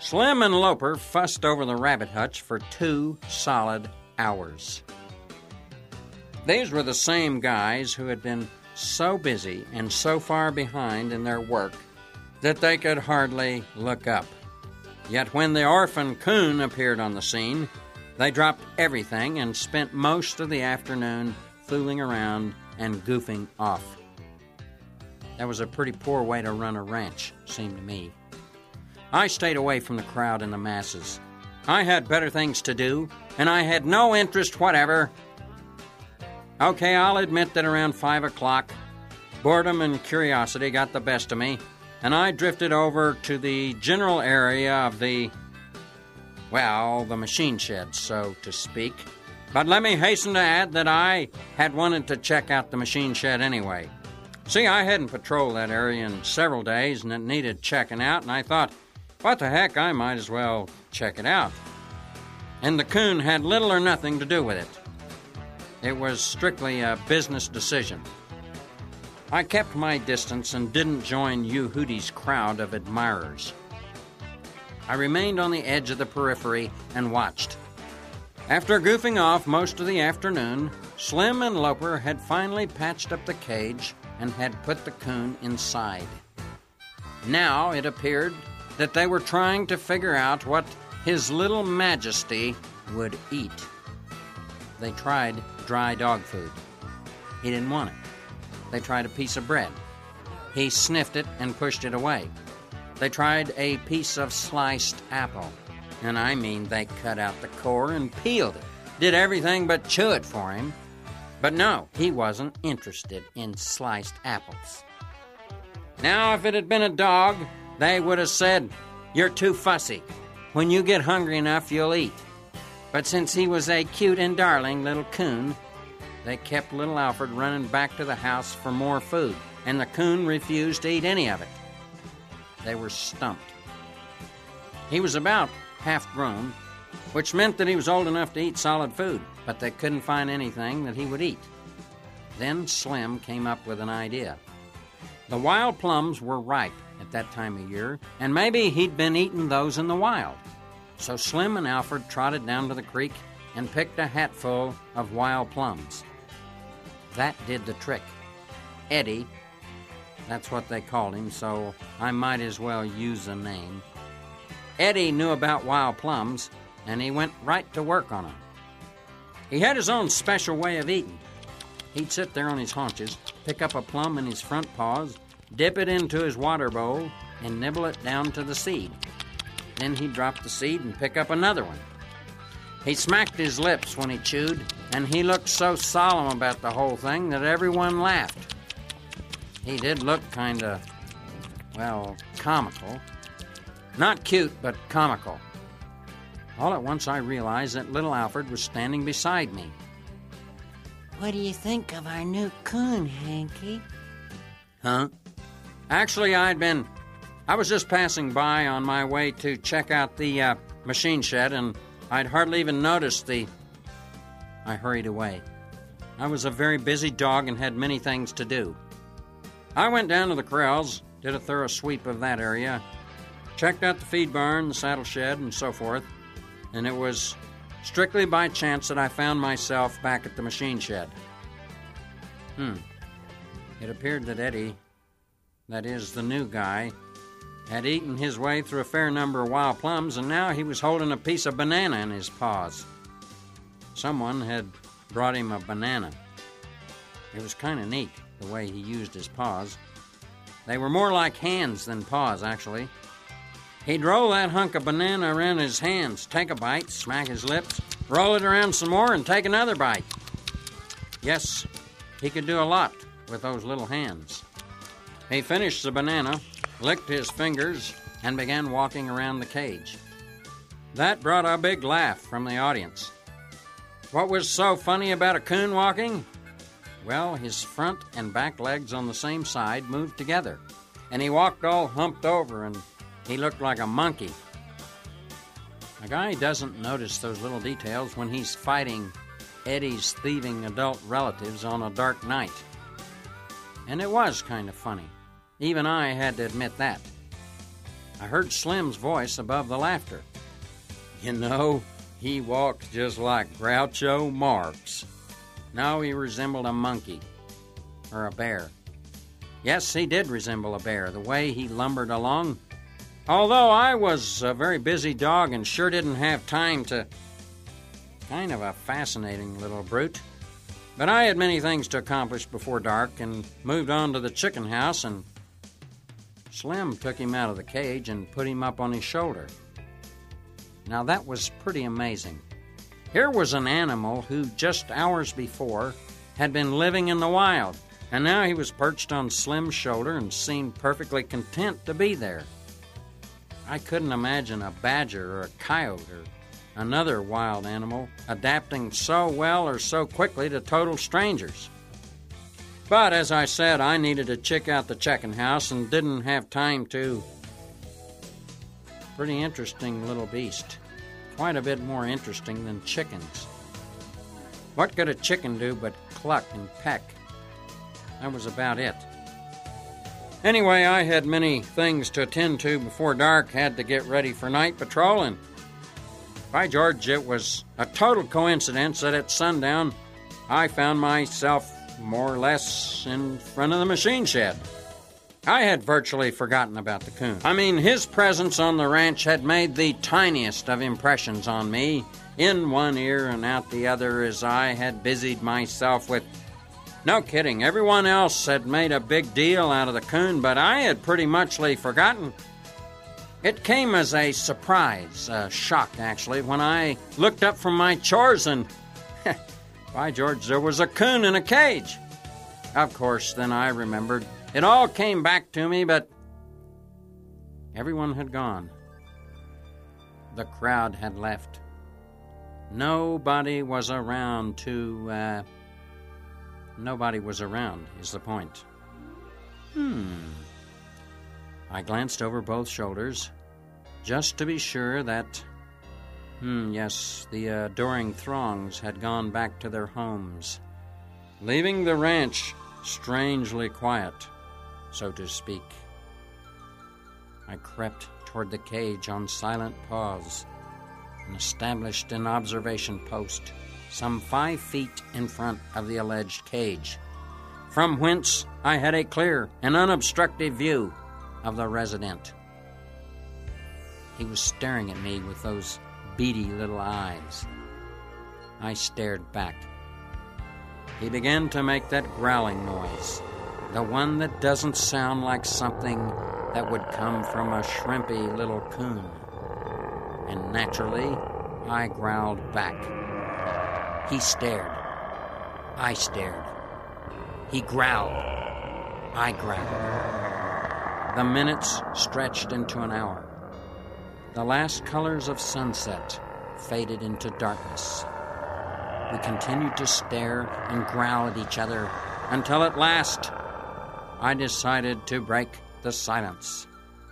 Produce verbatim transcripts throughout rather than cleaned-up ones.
Slim and Loper fussed over the rabbit hutch for two solid hours. These were the same guys who had been so busy and so far behind in their work that they could hardly look up. Yet when the orphan coon appeared on the scene, they dropped everything and spent most of the afternoon fooling around and goofing off. That was a pretty poor way to run a ranch, seemed to me. I stayed away from the crowd and the masses. I had better things to do, and I had no interest whatever. Okay, I'll admit that around five o'clock, boredom and curiosity got the best of me, and I drifted over to the general area of the, well, the machine shed, so to speak. But let me hasten to add that I had wanted to check out the machine shed anyway. See, I hadn't patrolled that area in several days, and it needed checking out, and I thought, what the heck, I might as well check it out. And the coon had little or nothing to do with it. It was strictly a business decision. I kept my distance and didn't join Yehudie's crowd of admirers. I remained on the edge of the periphery and watched. After goofing off most of the afternoon, Slim and Loper had finally patched up the cage and had put the coon inside. Now it appeared that they were trying to figure out what His Little Majesty would eat. They tried dry dog food. He didn't want it. They tried a piece of bread. He sniffed it and pushed it away. They tried a piece of sliced apple. And I mean, they cut out the core and peeled it. Did everything but chew it for him. But no, he wasn't interested in sliced apples. Now, if it had been a dog, they would have said, "You're too fussy. When you get hungry enough, you'll eat." But since he was a cute and darling little coon, they kept little Alfred running back to the house for more food, and the coon refused to eat any of it. They were stumped. He was about half-grown, which meant that he was old enough to eat solid food, but they couldn't find anything that he would eat. Then Slim came up with an idea. The wild plums were ripe at that time of year, and maybe he'd been eating those in the wild. So Slim and Alfred trotted down to the creek and picked a hatful of wild plums. That did the trick. Eddie, that's what they called him, so I might as well use the name. Eddie knew about wild plums, and he went right to work on them. He had his own special way of eating. He'd sit there on his haunches, pick up a plum in his front paws, dip it into his water bowl, and nibble it down to the seed. Then he'd drop the seed and pick up another one. He smacked his lips when he chewed, and he looked so solemn about the whole thing that everyone laughed. He did look kind of, well, comical. Not cute, but comical. All at once I realized that little Alfred was standing beside me. "What do you think of our new coon, Hanky?" Huh? Actually, I'd been... I was just passing by on my way to check out the uh, machine shed, and I'd hardly even noticed the... I hurried away. I was a very busy dog and had many things to do. I went down to the corrals, did a thorough sweep of that area, checked out the feed barn, the saddle shed, and so forth, and it was strictly by chance that I found myself back at the machine shed. Hmm. It appeared that Eddie, that is, the new guy, had eaten his way through a fair number of wild plums, and now he was holding a piece of banana in his paws. Someone had brought him a banana. It was kind of neat, the way he used his paws. They were more like hands than paws, actually. He'd roll that hunk of banana around his hands, take a bite, smack his lips, roll it around some more, and take another bite. Yes, he could do a lot with those little hands. He finished the banana, licked his fingers, and began walking around the cage. That brought a big laugh from the audience. What was so funny about a coon walking? Well, his front and back legs on the same side moved together, and he walked all humped over, and he looked like a monkey. A guy doesn't notice those little details when he's fighting Eddie's thieving adult relatives on a dark night. And it was kind of funny. Even I had to admit that. I heard Slim's voice above the laughter. You know, he walked just like Groucho Marx. No, he resembled a monkey or a bear. Yes, he did resemble a bear, the way he lumbered along. Although I was a very busy dog and sure didn't have time to... Kind of a fascinating little brute. But I had many things to accomplish before dark and moved on to the chicken house, and Slim took him out of the cage and put him up on his shoulder. Now that was pretty amazing. Here was an animal who just hours before had been living in the wild, and now he was perched on Slim's shoulder and seemed perfectly content to be there. I couldn't imagine a badger or a coyote or another wild animal adapting so well or so quickly to total strangers. But as I said, I needed to check out the chicken house and didn't have time to. Pretty interesting little beast. Quite a bit more interesting than chickens. What could a chicken do but cluck and peck? That was about it. Anyway, I had many things to attend to before dark, had to get ready for night patrol, and by George, it was a total coincidence that at sundown I found myself more or less in front of the machine shed. I had virtually forgotten about the coon. I mean, his presence on the ranch had made the tiniest of impressions on me, in one ear and out the other, as I had busied myself with... No kidding, everyone else had made a big deal out of the coon, but I had pretty muchly forgotten. It came as a surprise, a shock actually, when I looked up from my chores and... by George, there was a coon in a cage. Of course, then I remembered. It all came back to me, but everyone had gone. The crowd had left. Nobody was around to, uh... Nobody was around, is the point. Hmm. I glanced over both shoulders, just to be sure that... Hmm, yes, the adoring throngs had gone back to their homes, leaving the ranch strangely quiet, so to speak. I crept toward the cage on silent paws and established an observation post some five feet in front of the alleged cage, from whence I had a clear and unobstructed view of the resident. He was staring at me with those beady little eyes. I stared back. He began to make that growling noise, the one that doesn't sound like something that would come from a shrimpy little coon. And naturally, I growled back. He stared. I stared. He growled. I growled. The minutes stretched into an hour. The last colors of sunset faded into darkness. We continued to stare and growl at each other until at last I decided to break the silence.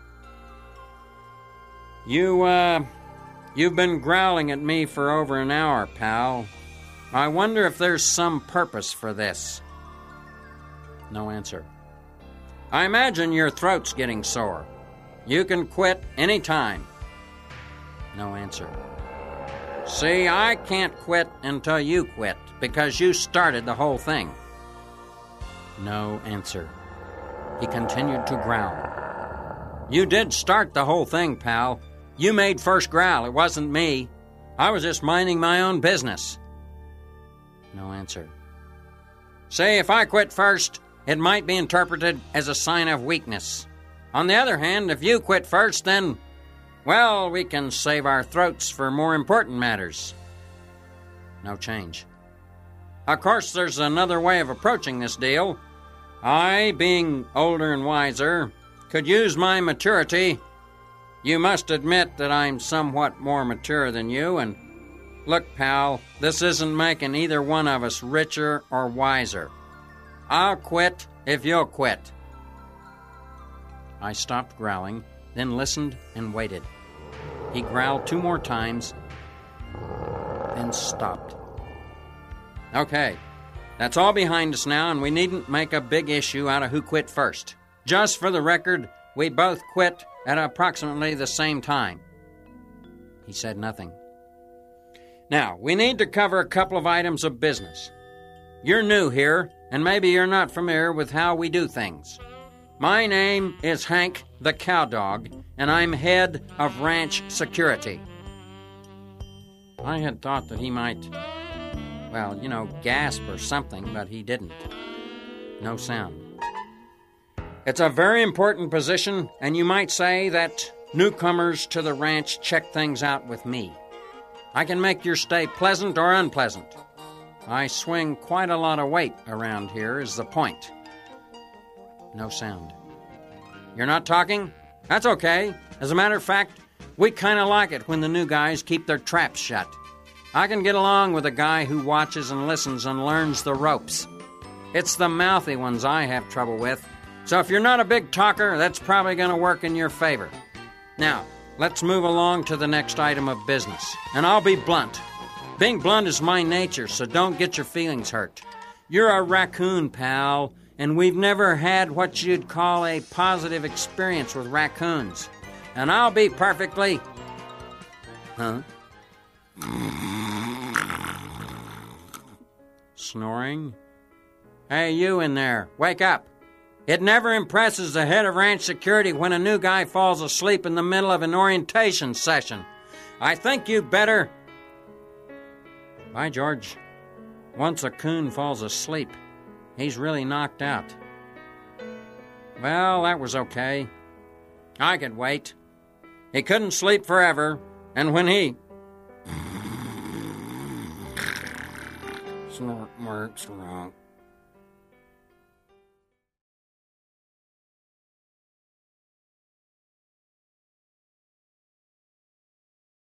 You, uh, you've been growling at me for over an hour, pal. I wonder if there's some purpose for this. No answer. I imagine your throat's getting sore. You can quit any time. No answer. See, I can't quit until you quit, because you started the whole thing. No answer. He continued to growl. You did start the whole thing, pal. You made first growl. It wasn't me. I was just minding my own business. No answer. See, if I quit first, it might be interpreted as a sign of weakness. On the other hand, if you quit first, then... well, we can save our throats for more important matters. No change. Of course, there's another way of approaching this deal. I, being older and wiser, could use my maturity. You must admit that I'm somewhat more mature than you, and look, pal, this isn't making either one of us richer or wiser. I'll quit if you'll quit. I stopped growling, then listened and waited. He growled two more times, then stopped. Okay, that's all behind us now, and we needn't make a big issue out of who quit first. Just for the record, we both quit at approximately the same time. He said nothing. Now, we need to cover a couple of items of business. You're new here, and maybe you're not familiar with how we do things. My name is Hank the Cowdog, and I'm head of ranch security. I had thought that he might, well, you know, gasp or something, but he didn't. No sound. It's a very important position, and you might say that newcomers to the ranch check things out with me. I can make your stay pleasant or unpleasant. I swing quite a lot of weight around here, is the point. No sound. You're not talking? That's okay. As a matter of fact, we kind of like it when the new guys keep their traps shut. I can get along with a guy who watches and listens and learns the ropes. It's the mouthy ones I have trouble with. So if you're not a big talker, that's probably going to work in your favor. Now, let's move along to the next item of business. And I'll be blunt. Being blunt is my nature, so don't get your feelings hurt. You're a raccoon, pal, and we've never had what you'd call a positive experience with raccoons. And I'll be perfectly... Huh? Snoring? Hey, you in there, wake up. It never impresses the head of ranch security when a new guy falls asleep in the middle of an orientation session. I think you better... By George, once a coon falls asleep, he's really knocked out. Well, that was okay. I could wait. He couldn't sleep forever, and when he... Snort, mark, snort.